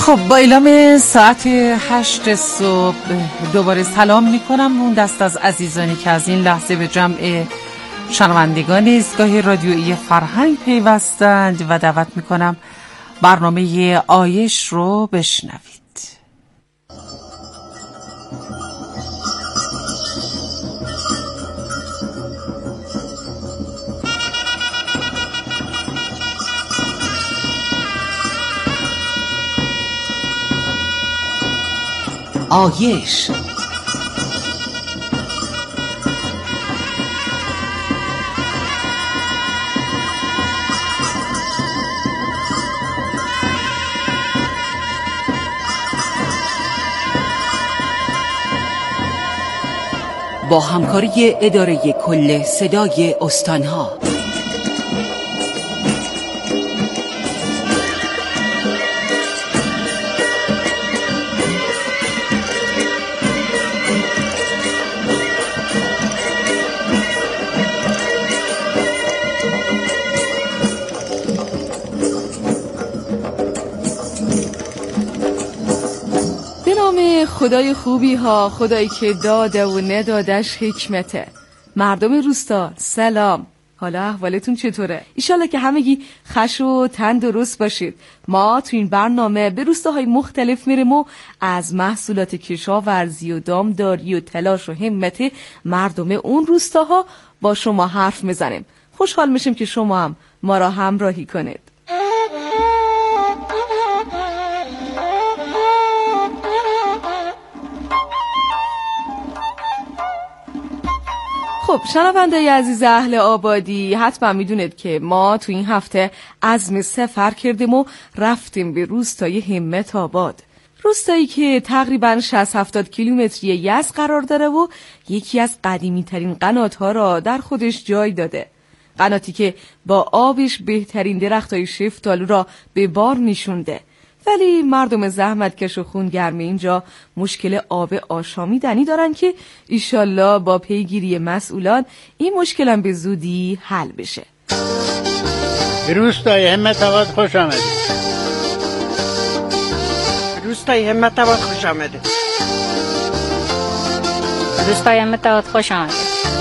خب با اعلام ساعت 8 صبح دوباره سلام میکنم اون دست از عزیزانی که از این لحظه به جمع شنوندگان ایستگاه رادیویی فرهنگ پیوستند و دعوت میکنم برنامه آیش رو بشنوید. آیش با همکاری اداره کل صدای استانها. خدای خوبی ها، خدایی که داده و ندادش حکمته. مردم روستا سلام، حالا احوالتون چطوره؟ ایشالله که همگی خوش و تندرست باشید. ما تو این برنامه به روستاهای مختلف میریم و از محصولات کشاورزی و دامداری و تلاش و همت مردم اون روستاها با شما حرف میزنیم. خوشحال میشیم که شما هم ما را همراهی کنید. خب شنونده عزیز اهل آبادی، حتما میدونید که ما تو این هفته عزم سفر کردیم و رفتیم به روستای همت آباد. روستایی که تقریباً 60-70 کیلومتری یزد قرار داره و یکی از قدیمی ترین قنات‌ها را در خودش جای داده. قناتی که با آبش بهترین درختای شفتالو را به بار نشونده. ولی مردم زحمتکش و خونگرم اینجا مشکل آب آشامیدنی دارن که ایشالله با پیگیری مسئولان این مشکل هم به زودی حل بشه. روستای همت آباد خوش آمدید. روستای همت آباد خوش آمدید. روستای همت آباد خوش آمدید.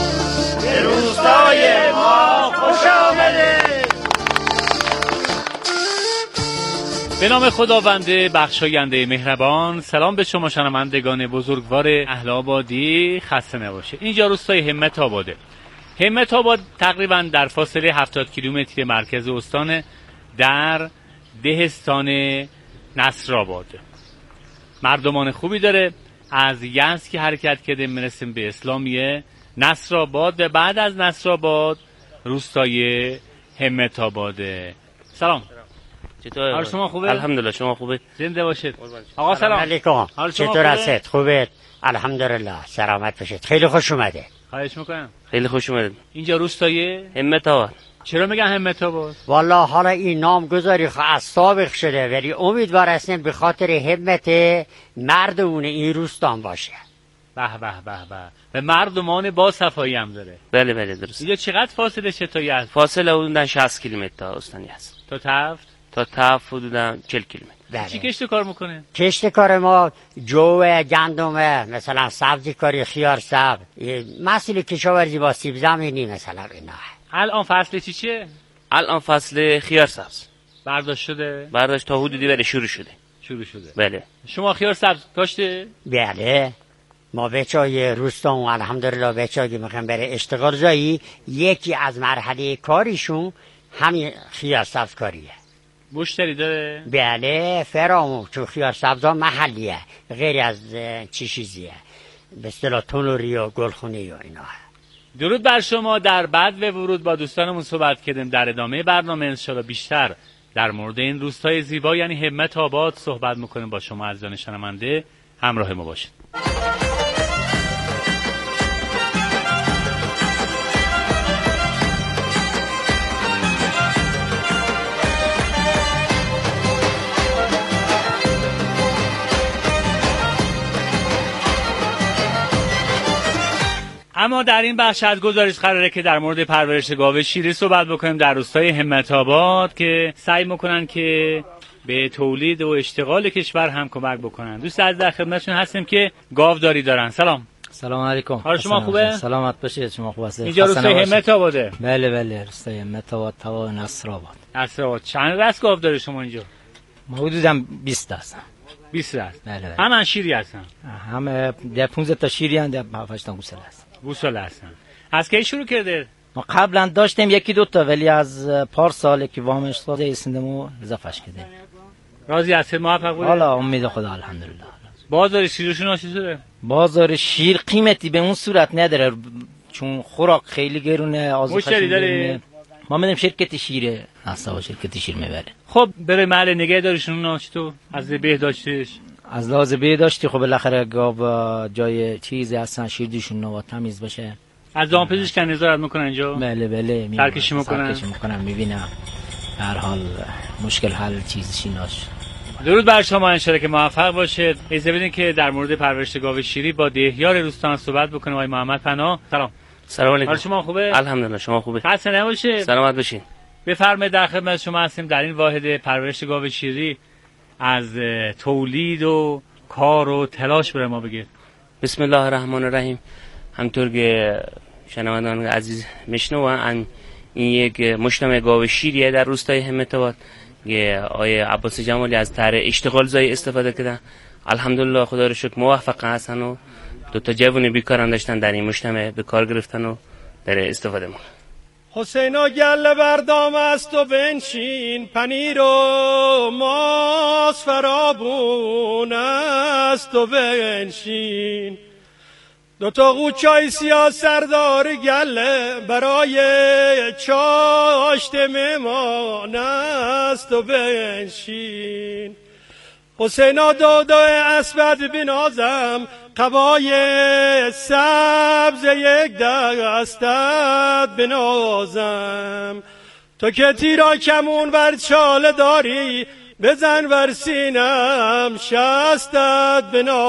روستای ما خوش آمدید. به نام خداوند بخشاینده مهربان. سلام به شما شنوندگان بزرگوار اهل آبادی، خسته نباشه. اینجا روستای همت آباده. همت آباد تقریبا در فاصله 70 کیلومتری مرکز استان در دهستان نصرآباد. مردمان خوبی داره. از یزد که حرکت کرده میرسیم به اسلامیه نصرآباد و بعد از نصرآباد روستای همت آباده. سلام. چطور؟ حال شما خوبه؟ الحمدلله. شما خوبه؟ زنده باشید. آقا سلام علیکم. چطور هستید؟ خوبه؟ الحمدلله. سلامت باشید. خیلی خوش اومده. خواهش میکنم. خیلی خوش اومدید. اینجا روستای همت آباد. چرا میگن همت آباد؟ والله حالا این نامگذاری از سابق شده ولی امیدوار هستیم به خاطر همت مردمون این روستان باشه. به به به به. و مردمان با صفایی هم داره. بله بله درست. اینجا چقدر فاصله چه تا یزد؟ فاصله حدوداً 60 کیلومتر تا استان یزد. تا تفت؟ تا تف حدوداً 40 کیلومتر. بله. چی کشت کار میکنه؟ کشت کار ما جو، گندمه، مثلا سبزی کاری، خیار سبز، محصول کشاورزی با سیب زمینی مثلا اینا. الان فصل چیه؟ الان فصل خیار سبز برداشت شده؟ برداشت تا حدودی بله شروع شده. بله. شما خیار سبز کاشته؟ بله. ما بچای روستان الحمدلله بچایی میخوام بره اشتغال جایی، یکی از مرحله کاریشون همین خیار سبز کاریه. مشتری داره؟ بله فرامو تو خیار سبزا محلیه، غیر از چیزیه به اصطلاح تنوری و گلخونی و اینا. درود بر شما. در بعد و ورود با دوستانمون صحبت کردیم. در ادامه برنامه انشالله بیشتر در مورد این روستای زیبا یعنی همت آباد صحبت میکنیم. با شما عزیزان شنونده همراه ما باشید. اما در این بخش از گزارش قراره که در مورد پرورش گاو شیری صحبت بکنیم در روستای همت آباد که سعی میکنن که به تولید و اشتغال کشور هم کمک بکنن. دوست عزیز در خدمتشون هستیم که گاوداری دارن. سلام علیکم. حال شما خوبه؟ سلامت باشید. شما خوب هستید؟ اینجا روستای همت آباده؟ بله روستای همت آباد تا نصرآباد. چند دست گاو داره شما اینجا؟ ما حدوداً 20 هستن. 20 هست. بله. همه شیری هستن. همه 15 تا شیری اند، 7 تا گوساله هستن. گوساله هستن. از کی شروع کرده؟ ما قبلا داشتیم یکی دو تا، ولی از پار سال که وامش داده ایستندمو اضافهش کردیم. راضی هستید؟ موفق بودید؟ حالا امید خدا الحمدلله. بازار شیرشون چطوره؟ بازار شیر قیمتی به اون صورت نداره، چون خوراک خیلی گرونه. مشتری داره؟ ما میدیم شرکت شیره اصلا، شرکت شیر میبره. خب برای محل نگهداریشون چطور؟ از بهداشتش؟ از لحاظ بهداشتی خب بالاخره گاو جای چیزی هستن، شیردیشون نوا تمیز باشه. از دامپزشک نظارت میکنن اینجا؟ بله سرکشی میکنن میبینم. هر حال مشکل حل چیزی ناش. درود بر شما، انشالله که موفق باشید. اجازه بدین که در مورد پرورش گاو شیری با دهیار روستان صحبت بکنیم. آقای محمد پناه، سلام علیکم. حال شما خوبه؟ الحمدلله. شما خوبه؟ خسته نباشید. سلامت باشین. بفرمایید، در خدمت شما هستیم. در این واحد پرورش گاو شیری از تولید و کار و تلاش برای ما بگید. بسم الله الرحمن الرحیم. همطور که شنوندگان عزیز میشنون، این یک مجتمع گاو شیریه در روستای همت آباد. آقای عباس جمالی از طرح اشتغال زایی استفاده کردن. الحمدلله خدا رو شکر موفق هستن و 2 تا جوون بیکاران داشتن در این مجتمع به کار گرفتن و در استفاده ما. حسینا گله بردام است و بنشین، پنیر و ماس فرابون است و بنشین. 2 تا قوچای سیاه سردار گله برای چاشت مهمان است و بنشین. حسینا دو اسبد بنازم، قبای سبز یک دستت بنازم. تو که تیرا کمون بر چاله داری، بزن بر سینم شستت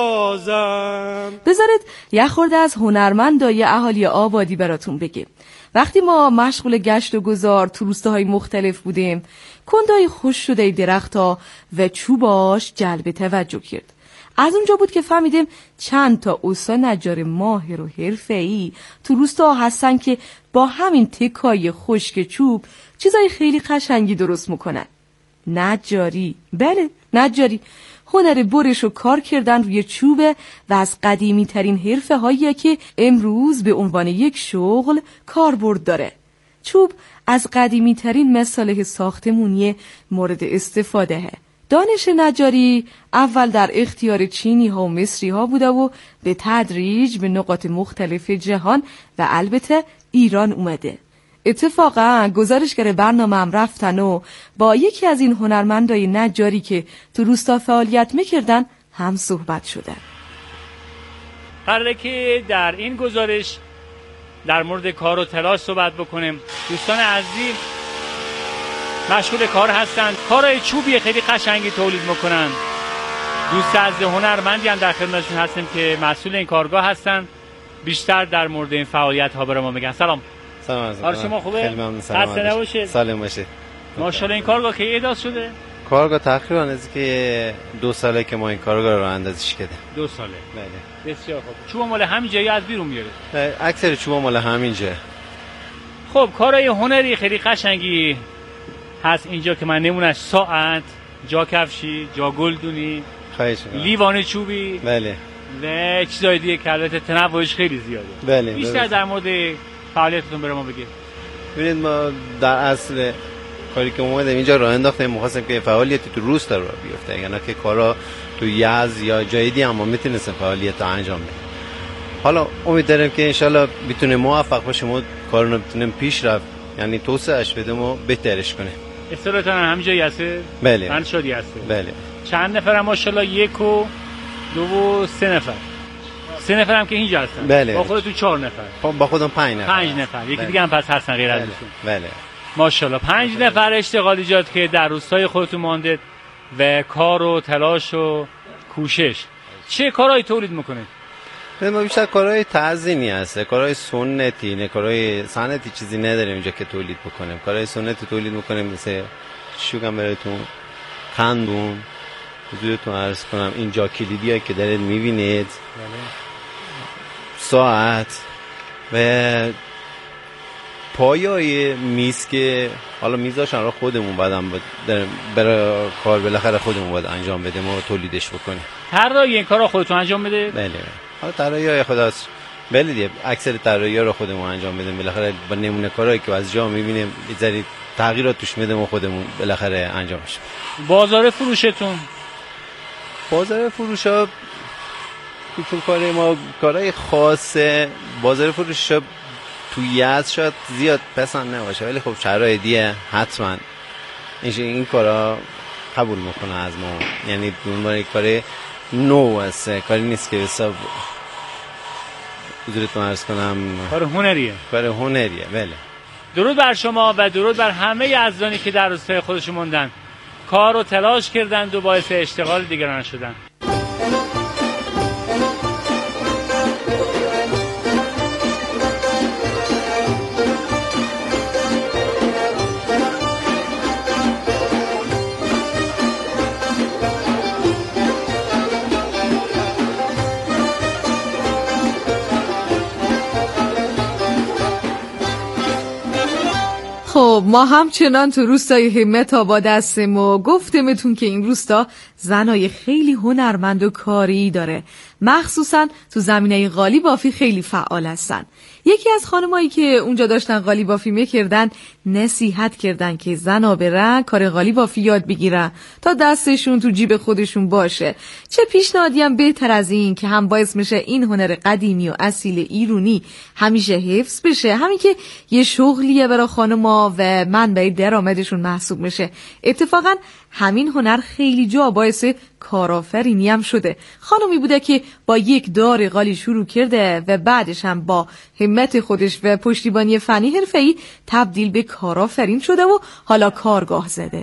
بنازم. بذارید یه خورده از هنرمندای اهالی آبادی براتون بگم. وقتی ما مشغول گشت و گذار تو روستاهای مختلف بودیم، کندای خوش شده درخت‌ها و چوباش جلب توجه کرد. از اونجا بود که فهمیدیم چند تا اوستا نجار ماهر و حرفه‌ای تو روستا هستن که با همین تکای خشک چوب چیزای خیلی قشنگی درست میکنن. نجاری، بله نجاری، هنر برش و کار کردن روی چوبه و از قدیمی ترین حرفه هایی که امروز به عنوان یک شغل کاربرد داره. چوب از قدیمی ترین مصالح ساختمونی مورد استفاده. دانش نجاری اول در اختیار چینی ها و مصری ها بوده و به تدریج به نقاط مختلف جهان و البته ایران اومده. اتفاقا گزارشگر برنامه هم رفتن و با یکی از این هنرمندای نجاری که تو روستا فعالیت میکردن هم صحبت شدن. قراره که در این گزارش در مورد کار و تلاش صحبت بکنیم. دوستان عزیز مشغول کار هستند، کارهای چوبی خیلی قشنگی تولید میکنن. دوست از هنرمندی هم در خدمتشون هستیم که مسئول این کارگاه هستن، بیشتر در مورد این فعالیت ها برای ما میگن. سلام. حال شما خوبه؟ خیلی ممنون. سلام باشید. ماشاءالله این کارگاه که احداث شده؟ کارگاه تقریبا از که 2 ساله که ما این کارگاه رو اندازش کردیم. 2 ساله. بله. بسیار خوب. چوب مال همین جایی از بیرون میاره؟ اکثر چوب مال همین جا. خب کارهای هنری خیلی قشنگی هست اینجا که من نمونش ساعت، جا کفشی، جا گلدونی، لیوان چوبی، بله، و چیزای دیگه که البته تنوعش خیلی زیاده. بله. بیشتر در مورد فعالیتتون برای ما بگید. ببینید ما در اصل کاری که اومدیم اینجا راه انداختیم، می‌خواستیم که فعالیتی تو روستا رو بیفته، یعنی که کارا تو یزد یا جای دیگه هم میتونستیم فعالیت انجام بدیم. حالا امید داریم که انشالله بتونیم موفق باشیم و کارو بتونیم پیش رفت، یعنی توسعهش بدیم و بهترش کنیم. استراتژی همین جایی هسته؟ بله. من شدی هسته. بله. چند نفر ماشاءالله؟ 1 و 2 و 3 نفر. 3 نفر هم که اینجا هستن. بله. با خودتون 4 نفر. با خودم 5 نفر. 5 نفر. یکی دیگه هم پس هستن غیر از ایشون. بله. ماشاءالله 5 نفر اشتغال ایجاد که در روستای خودتون مانده و کار و تلاش و کوشش. چه کارهایی تولید میکنید؟ ما بیشتر کارهای تعظیمی هست، کارهای سنتی، نه کارهای صنعتی چیزی نداریم اینجا که تولید بکنیم. کارهای سنتی تولید میکنیم، مثل شوگم براتون خندون حضورتون عرض کنم این جا کلیدی هایی که دارید میبینید، ساعت و پایای میز که حالا میزاشن رو خودمون بعدم برای کار بالاخره خودمون باید انجام بدیم و تولیدش بکنیم. طراحی این کارا خودتون انجام بده؟ بله. حالا طراحی خداست. بله دیگه اکثر طراحی‌ها رو خودمون انجام بدیم، بالاخره با نمونه کارهایی که از جا می‌بینیم یه ذره تغییرات توش میدیم و خودمون بالاخره انجامش. بازار فروشتون؟ بازار فروشا چون کار ما کارهای خاصه، بازار فروشا توی یزد شاید زیاد پسند نباشه، ولی خب شرایطیه حتما این کارا قبول میکنه از ما، یعنی دنبال یک کار نو است، کاری نیست که حساب حضورتون عرض کنم کار هنریه. کار هنریه. بله. درود بر شما و درود بر همه یزدانی که در روستای خودشون موندن، کار رو تلاش کردند و باعث اشتغال دیگران شدن. خب ما همچنان تو روستای همت آباد هستیم و گفتمتون که این روستا زنای خیلی هنرمند و کاری داره، مخصوصا تو زمینه قالی بافی خیلی فعال هستن. یکی از خانمایی که اونجا داشتن قالی بافی میکردن نصیحت کردن که زنا برن کار قالی بافی یاد بگیرن تا دستشون تو جیب خودشون باشه. چه پیشنهادی هم بهتر از این که هم باعث میشه این هنر قدیمی و اصیل ایرانی همیشه حفظ بشه، همین که یه شغلیه برای خانما و منبع درآمدشون محسوب میشه. اتفاقا همین هنر خیلی جا باعث کارآفرینی هم شده. خانمی بوده که با یک دار قالی شروع کرده و بعدش هم با همت خودش و پشتیبانی فنی حرفه‌ای تبدیل به کارآفرین شده و حالا کارگاه زده.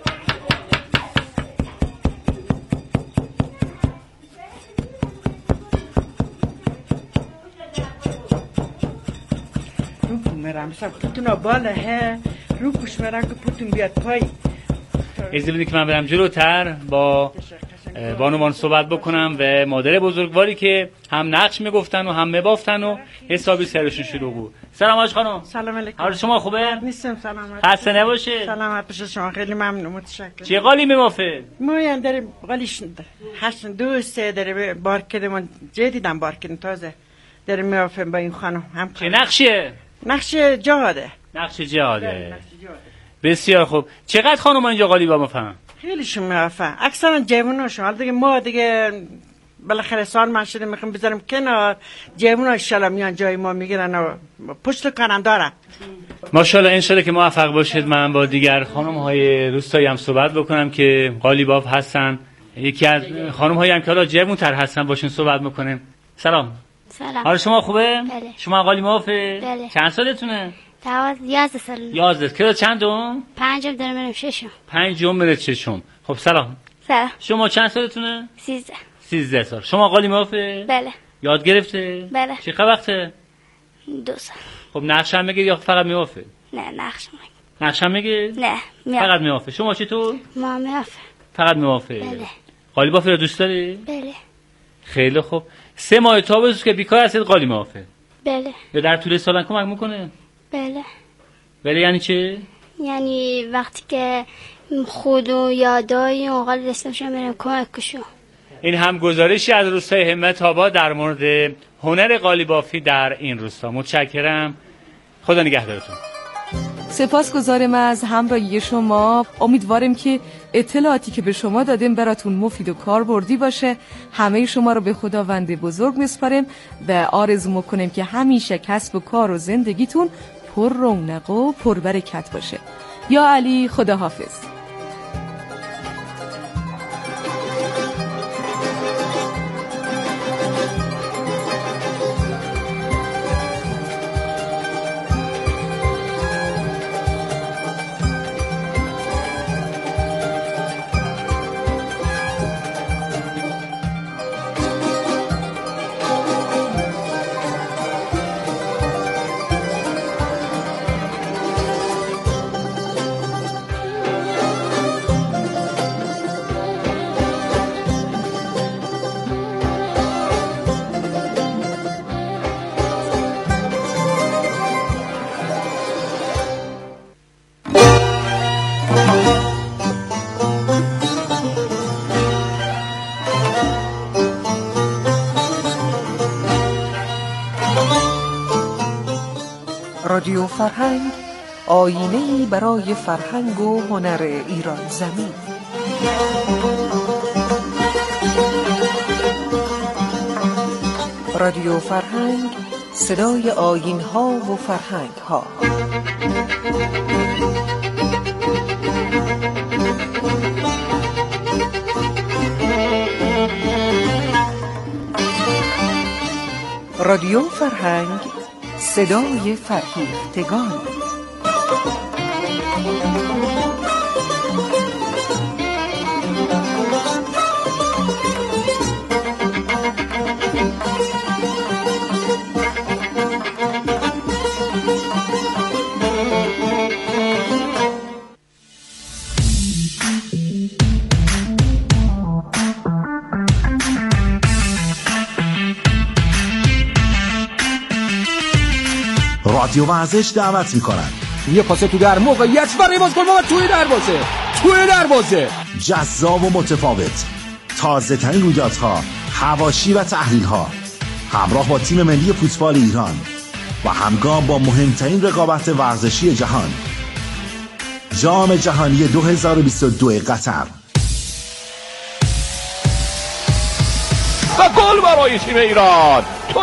رو میرم سب پوتونا باله رو پوش میرم که پوتون بیاد پای. اجازه بدید که من برم جلوتر با بانوان صحبت بکنم و مادر بزرگواری که هم نقش میگفتن و هم میبافتن و حسابی سرشون شروع بود. سلام آج خانم. سلام علیکم. حال شما خوبه؟ نیستم سلامت. خسته نباشه. سلامت باشه شما، خیلی ممنون متشکرم. چه قالی میبافه؟ ما یعنی داریم قالیش هشت دوسته داره بار کردیم جدیدم بار کردیم تازه داریم میبافیم با این خانم هم. چه نقشیه؟ نقش جهاده. نقش جهاده. بسیار خوب. چقدر خانم اینجا قالی با مفهم؟ خیلیشون میافه اکثرا جووناشون. حالا دیگه ما دیگه بالاخره سال من شده میخوام بذاریم کنار، جوونا ان شاءالله میان جای ما میگیرن و پشت کنم دارن. ماشاءالله ان شاءالله که موفق باشید. من با دیگر خانم های روستایی هم صحبت بکنم که قالیباف هستن. یکی از خانم هایی هم که حالا جوون تر هستن باشون صحبت میکنیم. سلام. سلام. حال شما خوبه؟ بله. شما قالیبافه؟ بله. چند سالتونه؟ 11 سال. 11. که چندم؟ 5 دارم میرم 6. 5 میره 6. خب سلام. سلام. شما چند سالتونه؟ 13. 13 سال. شما قالیبافه؟ بله. یاد گرفته؟ بله. چه وقته؟ 2 سال. خب نقش هم میگه یا فقط میوافه؟ نه نقش میگه. نقش هم میگه؟ نه فقط میوافه. شما چطور؟ ما میوافه. فقط میوافه. بله. قالیبافی رو دوست داری؟ بله. خیلی خوب. 3 ماه تابستون که بیکار هستید قالی میوافه؟ بله. یا در طول سال کمک میکنه؟ بله. بله یعنی چه؟ یعنی وقتی که خود و یادای اون قالی داشته باشم میرم کمکشون. این هم گزارشی از روستای همت آباد در مورد هنر قالیبافی در این روستا. متشکرم. خدا نگهدارتون. سپاسگزارم از همراهی شما. امیدوارم که اطلاعاتی که به شما دادیم براتون مفید و کاربردی باشه. همه شما رو به خداوند بزرگ میسپاریم و آرزو میکنیم که همیشه کسب و کار و زندگیتون پر رونق و پر برکت باشه. یا علی، خداحافظ. رادیو فرهنگ، آینه‌ای برای فرهنگ و هنر ایران زمین. رادیو فرهنگ، صدای آیین‌ها و فرهنگ‌ها. رادیو فرهنگ، صدای فرهیختگان. رادیو ورزش دعوت می‌کنند. یه پاس تو در موقعیت برای بازیکن و توی دروازه جذاب و متفاوت، تازه ترین رویدادها، حواشی و تحلیل‌ها، همراه با تیم ملی فوتبال ایران و همگام با مهمترین رقابت ورزشی جهان، جام جهانی 2022 قطر. و گل برای تیم ایران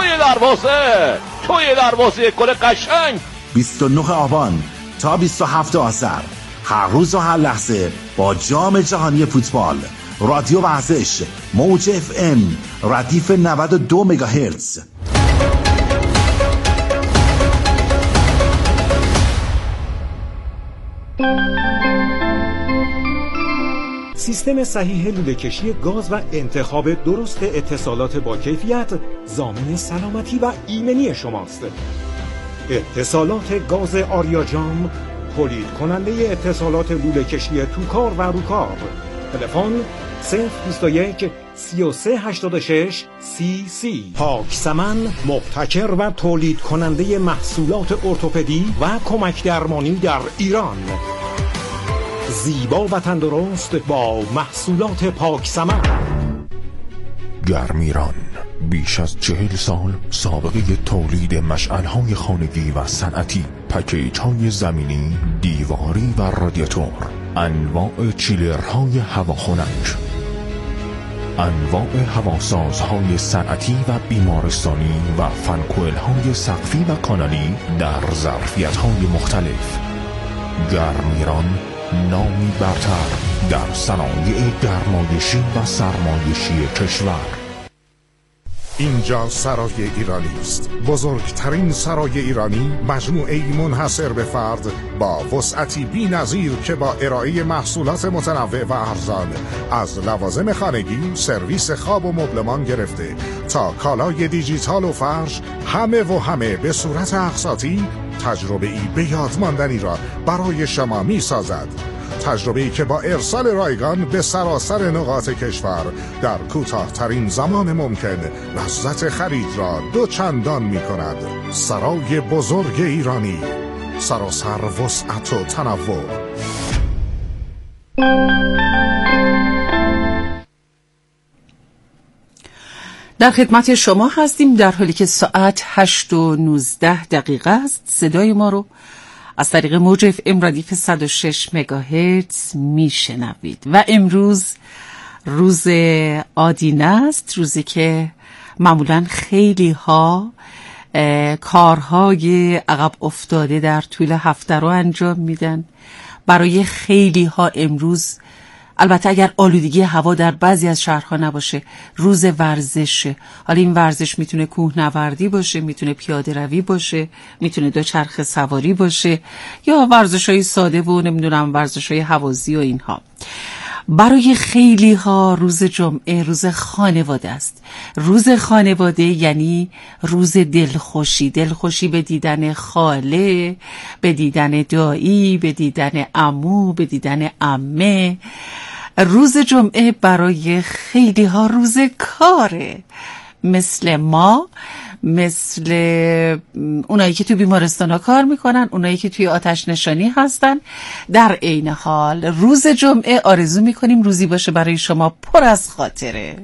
توی دروازه گل قشنگ. 29 آبان تا 27 آذر، هر روز و هر لحظه با جام جهانی فوتبال. رادیو ورزش، موج FM، ردیف 92 مگاهرتز. سیستم صحیح لوله‌کشی گاز و انتخاب درست اتصالات با کیفیت ضامن سلامتی و ایمنی شماست. اتصالات گاز آریاجام، تولید کننده اتصالات لوله‌کشی توکار و روکار. تلفن 021 3386 CC. پاک سمن، مبتکر و تولید کننده محصولات ارتوپدی و کمک درمانی در ایران. زیبا و تندرست با محصولات پاک سمن. گرمیران بیش از 40 سال سابقه تولید مشعل‌های خانگی و صنعتی، پکیج‌های زمینی، دیواری و رادیاتور، انواع چیلرهای هواخنک، انواع هواسازهای صنعتی و بیمارستانی و فنکوئل‌های سقفی و کانالی در ظرفیت‌های مختلف. گرمیران، نامی برتر در صنایع گرمایشی و سرمایشی کشور. اینجا سرای ایرانی است، بزرگترین سرای ایرانی، مجموعه‌ای منحصر به فرد با وسعتی بی‌نظیر که با ارائه محصولات متنوع و ارزان، از لوازم خانگی، سرویس خواب و مبلمان گرفته تا کالای دیجیتال و فرش، همه به صورت اقساطی، تجربه‌ای به یاد ماندنی را برای شما می‌سازد. تجربه‌ای که با ارسال رایگان به سراسر نقاط کشور در کوتاه‌ترین زمان ممکن لذت خرید را دوچندان می‌کند. سرای بزرگ ایرانی، سراسر وسعت و تنوع. در خدمت شما هستیم در حالی که ساعت 8:19 است. صدای ما رو از طریق موج FM ردیف 106 مگاهرتز میشنوید و امروز روز آدینه است، روزی که معمولاً خیلی ها کارهای عقب افتاده در طول هفته رو انجام میدن. برای خیلی ها امروز، البته اگر آلودگی هوا در بعضی از شهرها نباشه، روز ورزشه. حالا این ورزش میتونه کوهنوردی باشه، میتونه پیاده روی باشه، میتونه دوچرخه سواری باشه، یا ورزش‌های ساده و نمیدونم ورزش‌های هوازی و اینها. برای خیلی ها روز جمعه روز خانواده است. روز خانواده یعنی روز دلخوشی به دیدن خاله، به دیدن دایی، به دیدن عمو، به دیدن عمه. روز جمعه برای خیلی ها روز کاره، مثل ما، مثل اونایی که تو بیمارستان ها کار میکنن، اونایی که توی آتش نشانی هستن. در عین حال روز جمعه آرزو میکنیم روزی باشه برای شما پر از خاطره.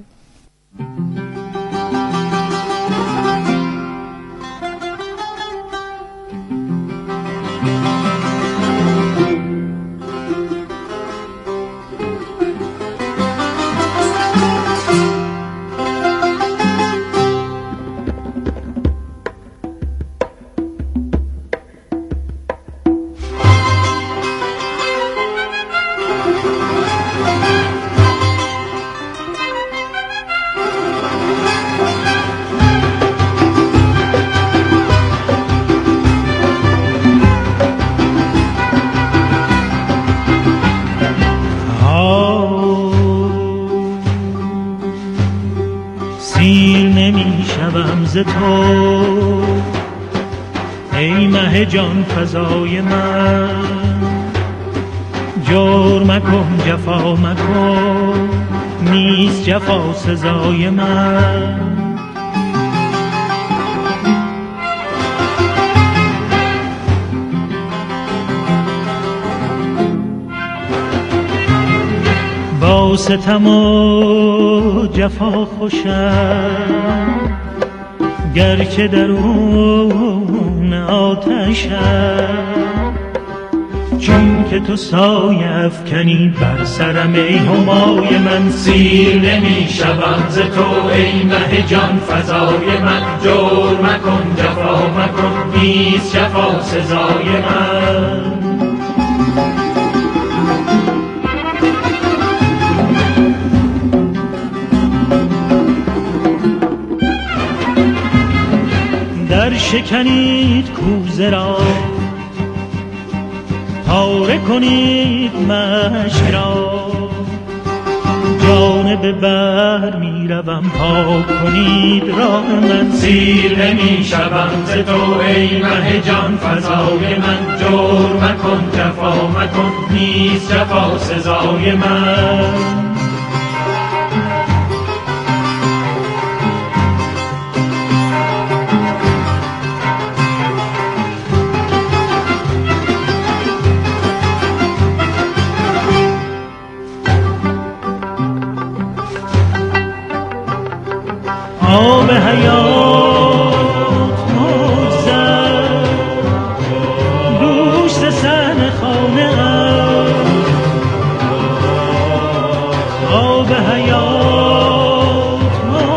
سیر نمی شوم ز تو ای مه جان فزای من، جور مکن جفا مکن نیست جفا سزای من. با ستم و جفا خوشم گرچه درون آتشم، چون که تو سایه افکنی بر سرم ای همای من. سیر نمی شوم ز تو ای مه جان فزای من، جور مکن جفا مکن نیست جفا سزای من. در شکنید کوزه را پاره کنید مشک را، جانب بحر می روم پاک کنید راه من. سیر نمی شوم ز تو ای مه جان فزای من، جور مکن جفا مکن نیست جفا سزای من. آب حیات مزد دوست سن خانه ام، آب حیات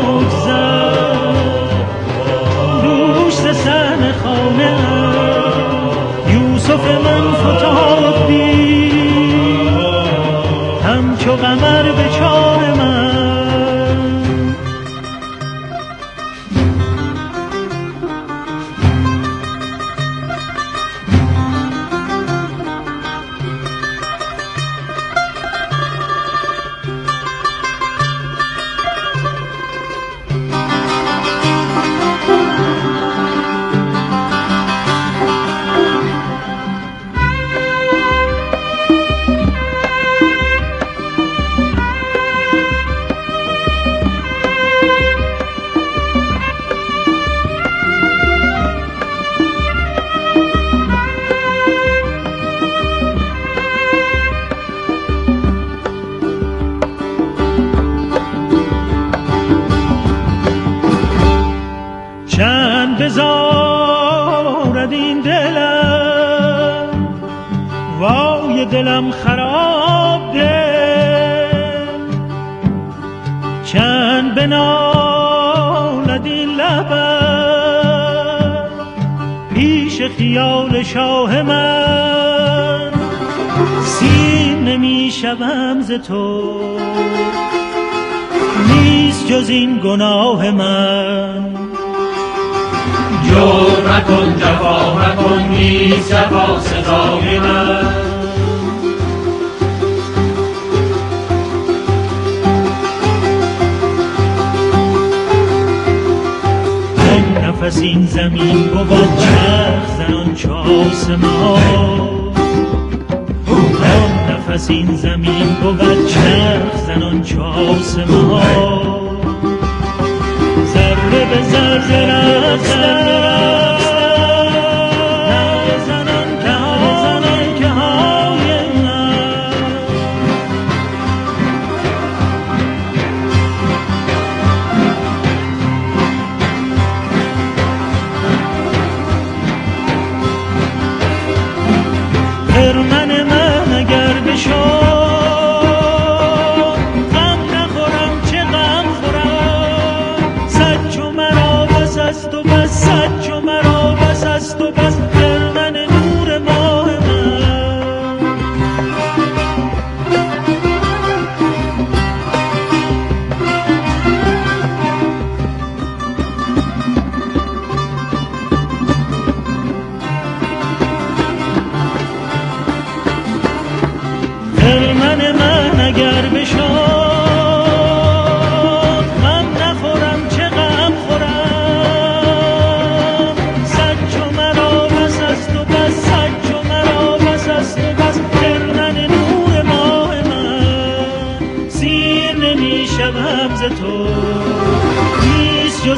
مزد دوست سن خانه ام. یوسف من فتاد دید همچو قمر به چاه من. بزارد این دلم وای دلم خراب ده، چند بنالد این لبم پیش خیال شاه من. سیر نمی شوم ز تو نیست جز این گناه من. جور مکن جفا مکن نیست جفا سزای من. این نفس این زمین بود چرخ زنان چو آسمان، این نفس این زمین بود چرخ زنان چو آسمان. ذره به ذره رفتن اگر بشد غم نخورم چه غم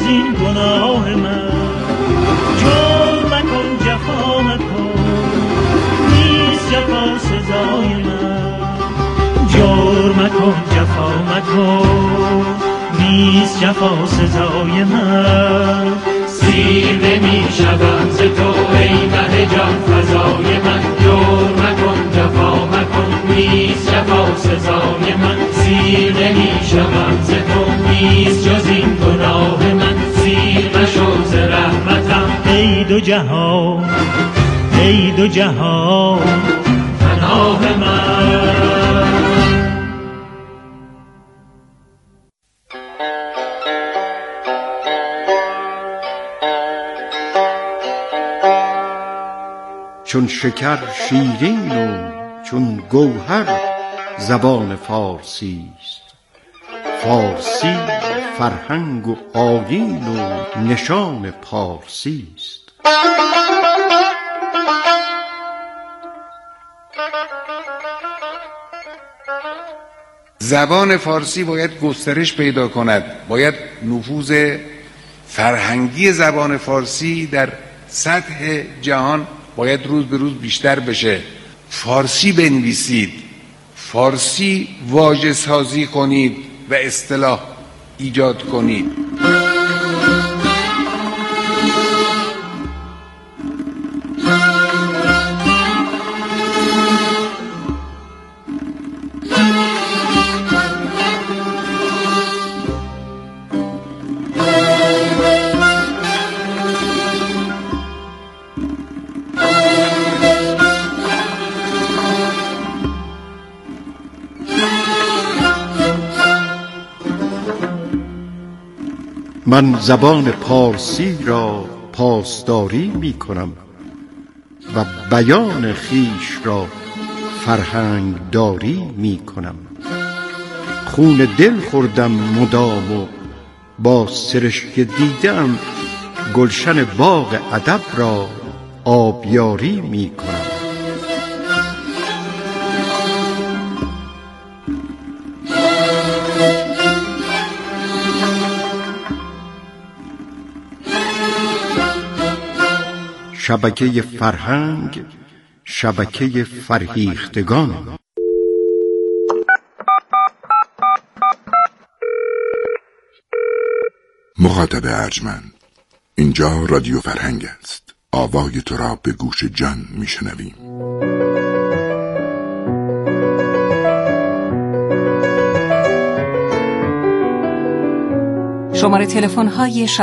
این گناه من. جور مکن جفا مکن نیست جفا سزای من. جور مکن جفا مکن نیست جفا سزای من. سیر نمی شوم ز تو ای مه جان فزای من. جور مکن جفا مکن نیست جفا سزای من. سیر نمی شوم ز تو نیست جز این گناه من. سیر مشو ز رحمتم ای دو جهان ای دو جهان پناه من. چون شکر شیرین و چون گوهر زبان فارسی است. فارسی فرهنگ و آیین و نشان پارسی است. زبان فارسی باید گسترش پیدا کند. باید نفوذ فرهنگی زبان فارسی در سطح جهان باید روز به روز بیشتر بشه. فارسی بنویسید، فارسی واژه سازی کنید و اصطلاح ایجاد کنید. من زبان پارسی را پاسداری می کنم و بیان خیش را فرهنگ داری می کنم. خون دل خوردم مدام و با سرشک دیدم گلشن باغ ادب را آبیاری می کنم. شبکه فرهنگ، شبکه فرهیختگان. مخاطب ارجمند، اینجا رادیو فرهنگ است. آوای تو را به گوش جان میشنویم. شماره تلفن های